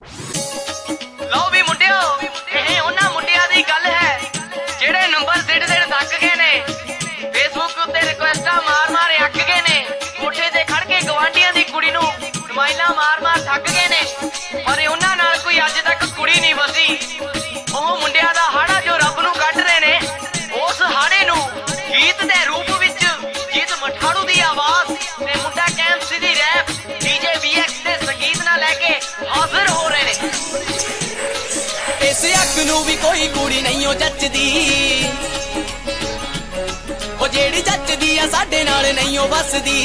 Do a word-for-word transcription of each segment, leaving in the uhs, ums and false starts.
लो भी मुंडियो, ये उन्हां मुंडियां दी गल है जेड़े नंबर सिट सिट थक गए ने, फेसबुक उत्ते रिक्वेस्टां मार मार अक गए ने, कोठे ते खड़ के गवांढियां दी कुड़ी नूं स्माइलां मार मार थक गए ने, पर उन्हां नाल कोई अज तक कुड़ी नहीं वसी। ओह मुंडियां दा हाड़ा जो रब नूं कढ रहे ने, उस हाड़े नूं गीत दे रूप विच गीत मठाड़ू दी आवाज़ ते मुंडा कैंपसी दी रैप डीजे वीएक्स दे संगीत नाल लैके हाजिर हो रहे ने। इस अख नूं भी कोई कुड़ी नहीं जचदी, ओ जेड़ी जचदी आ साडे नाल नहीं बसदी।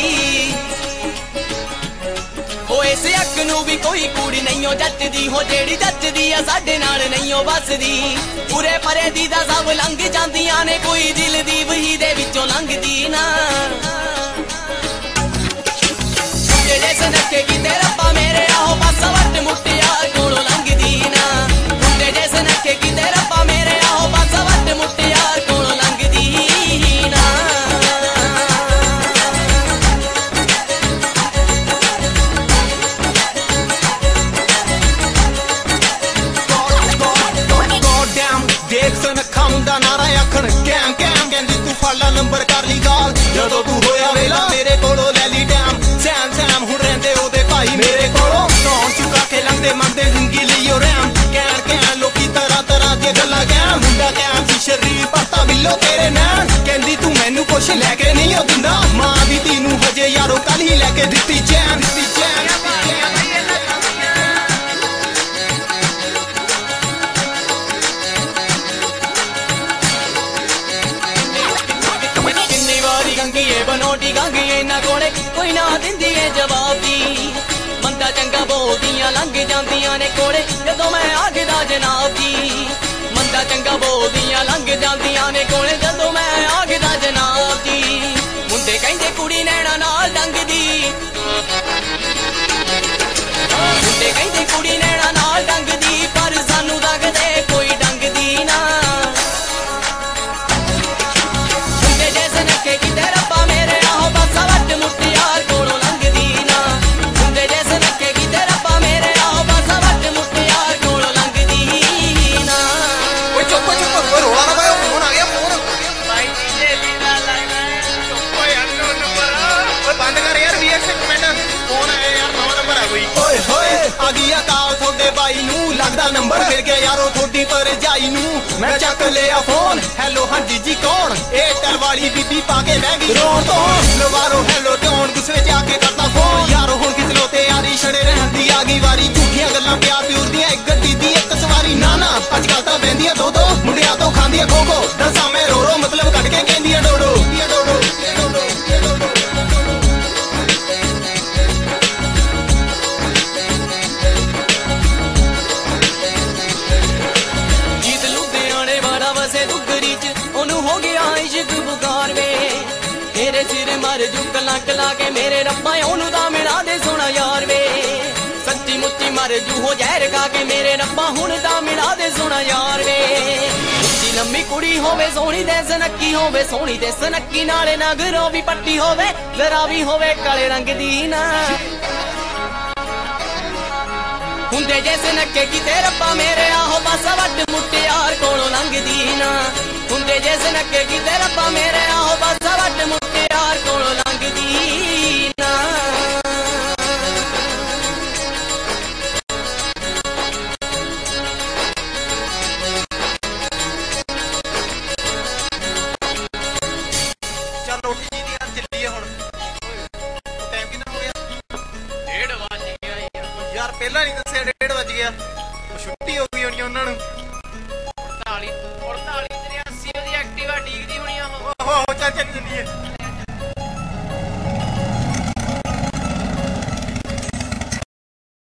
ओ इस अख नूं भी कोई कुड़ी नहीं जचदी, हो जेड़ी जचदी आ साडे नाल नहीं बसदी। पूरे परे दी दा सब लंघ जांदियां ने, कोई दिल दी वही दे विचों लंघदी ना। जेड़े सनके कीते रब्बा मेरे आओ बस वट मुटियार कोलों लंघदी ना। मुंडे सनके कीते रब्बा मेरे आओ बस वट मुटियार कोलों लंघदी ना। देख सनखा मुंडा नारा आखण कैम कैम, कहंदी तू फाला नंबर कर ली गाल, जदों तू होया वेला मेरे कोलों ले ली टैम। सैम सैम हुण रहिंदे ओदे भाई मेरे कोलों, नौन चुका के लंघदे मंदे जिंदगी लियो रैम। कैन कैन लोकी तरह तरह दी गल्लां कैम, मुंडा कैम सी शरीर पता बिल्लो तेरे नैन। कहंदी तू मैनू कुछ लैके नहीं ओ दिंदा, मां दी धी नूं हजे यारो कल ही लैके दित्ती चैन दित्ती चैन। बनोटी गंगी इन्हां कोले कोई ना दिंदी है जवाब दी। बंदा चंगा बोलदियां लंघ जांदियां ने कोले जदों मैं आखदा जनाब दी। बंदा चंगा बोलदियां लंघ जांदियां ने कोले जदों मैं आखदा जनाब दी। मुंडे कहंदे कुड़ी नैना नाल डंगदी, मुंडे कहंदे कुड़ी नैना नाल डंगदी, पर सानू लगदे कोई डंगदी ना। मुंडे जैसे नखे किते रब्बा मेरे आओ बस वट मुटियार कोलों लंघदी ना। मुंडे जैसे नखे किते रब्बा मेरे आओ बस वट मुटियार कोलों लंघदी ना। ओए चुप चुप ओए रोला ना पाओ, फोन आ गया फोन। भाई डीजे लीला लाना है, चुप ओए अन्नो नंबर ओए बंद कर यार वीएक्स एक मिनट, फोन आया यार नवा नंबर है कोई। ओए होए आ गया काल थोड़े बाई नूं, लगदा नंबर मिल गया यारो थोड़ी पर जाई नूं। मैं चक लिया फोन, हेलो हां जी जी कौन, एयरटेल वाली बीबी पाके बह गई रोन तो। लवारो हेलो टोन गुस्से च आके करता फोन, यारो हुण कितलो ते यारी छड़े रहन दी आ गई वारी। झूठियां गल्लां प्यार प्यूर दियां एक गड्डी दी एक सवारी, ना ना अजकल तां बहंदियां दो दो, मुंडियां तो खांदियां खो खो। दसां मैं रो रो मतलब कट के कहंदियां डोडो डोडो डोडो। जीत लुधियाने वाला वसे दुगरी च, ओनू हो गया इश्क बुखार वे। तेरे सिर मर जू कला कला के मेरे रब्बा ओनू दा मिला दे सोना यार वे। सच्ची मुच्ची मर जू हो जहर खा के मेरे रब्बा हुण दा मिला दे सोना यार वे। उच्ची लम्मी कुड़ी होवे सोहनी ते सनक्की होवे, सोहनी ते सनक्की नाले नगरों भी पट्टी होवे, जरा भी होवे काले रंग दी ना। हुंदे जैसे नक्के कीते रब्बा मेरे आओ बस वट मुटियार कोलों लंघदी ना। हुंदे जैसे नक्के कीते रब्बा मेरे आओ बस वट मुटियार कोलों लंघदी ना। चल रोटी जी दी यार चलिए हुण, टाइम कितना हो गया? डेढ़ बज गया यार पहला नहीं दस्सिया डेढ़ बज गया, छुट्टी हो गई होनी उन्हां नूं।